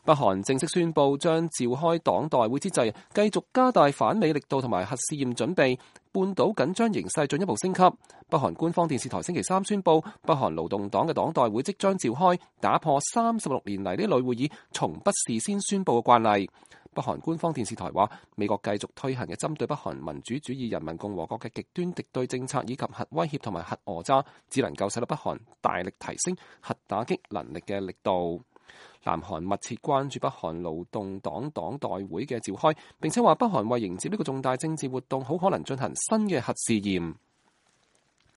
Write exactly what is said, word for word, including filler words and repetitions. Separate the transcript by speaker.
Speaker 1: 北韓正式宣布將召開黨代會之際，繼續加大反美力度同埋核試驗準備，半島緊張形勢進一步升級。北韓官方電視台星期三宣布，北韓勞動黨嘅黨代會即將召開，打破三十六年嚟呢類會議從不事先宣布嘅慣例。北韓官方電視台話，美國繼續推行嘅針對北韓民主主義人民共和國嘅極端敵對政策以及核威脅同埋核訛詐，只能夠使到北韓大力提升核打擊能力嘅力度。南韓密切關注北韓勞動黨黨代會嘅召開，並且話北韓為迎接呢個重大政治活動，好可能進行新嘅核試驗。